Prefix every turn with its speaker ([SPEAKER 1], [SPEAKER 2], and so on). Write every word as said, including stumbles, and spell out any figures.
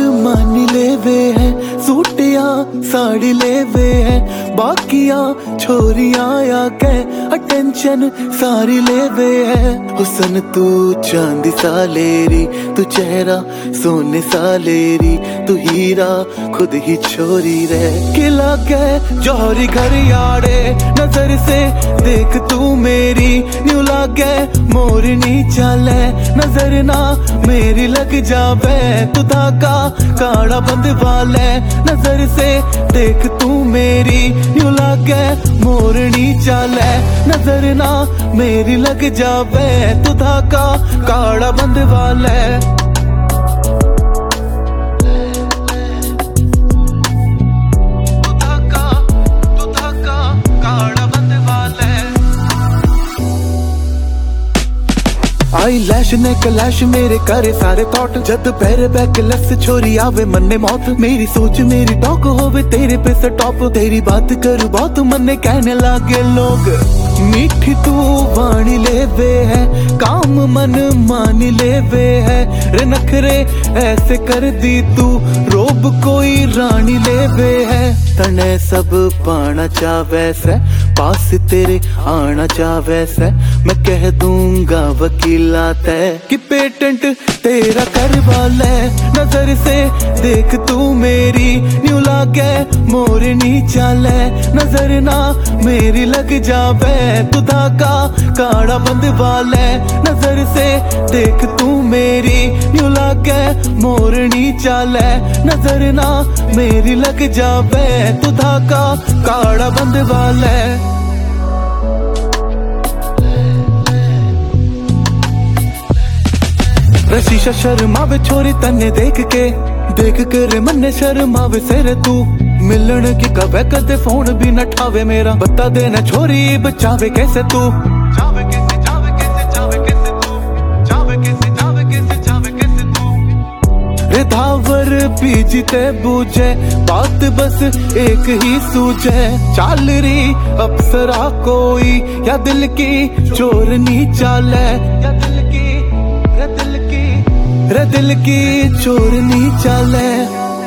[SPEAKER 1] मानी लेवे है, सूटिया साड़ी लेवे है, बाकिया छोरिया आके अटेंशन सारी लेवे है। हुसन तू चांदी सा लेरी, तू चेहरा सोने सा लेरी, तू हीरा खुद ही छोरी रे। किला के जौहरी घर याड़े नजर से देख तू मेरी, न्यू लागे मोरनी चाले नजर ना मेरी लग जावे। तू धागा काड़ा बंद वाले नजर से देख तू मेरी, न्यू लागे मोरनी चाले नजर ना मेरी लग जावे। तू धागा काड़ा बंद वाले आई लैश ने कलैश मेरे करे सारे थॉट, जद पैर बैक लस छोरी आवे मन्ने मौत। मेरी सोच मेरी टॉक होवे तेरे पे से टॉप, तेरी बात करू बहुत मन्ने कहने लागे लोग। मीठी तू वाणी लेवे है, काम मन मानी लेवे है, रे नखरे ऐसे कर दी तू रोब कोई रानी लेवे है। तने सब पाना चावे से पास तेरे आना चावे से, मैं कह दूंगा वकीला तय कि पेटेंट तेरा करवा ले। नजर से देख तू मेरी, न्यू लागे मोरनी चाले नजर ना मेरी लग जावे। तू धागा काड़ा बंद वाले नजर से देख तू मेरी, न्यू लागे मोरनी चाले नजर ना मेरी लग जावे। तू धागा काड़ा बंद वाले शीशा शर्मावे छोरी तन्ने देख के, देख कर मन्ने शर्मावे सेरे तू। मिलन की कवे कदे फोन भी न ठावे मेरा, बता देना छोरी बचावे कैसे तू। जावे कैसे जावे कैसे जावे कैसे तू, जावे कैसे जावे कैसे जावे कैसे तू। रे धावर पीछे बूझे बात बस एक ही सूझे, चाल रही अप्सरा कोई या दिल की चोरनी चाले, या दिल की रे दिल की चोरनी चाले।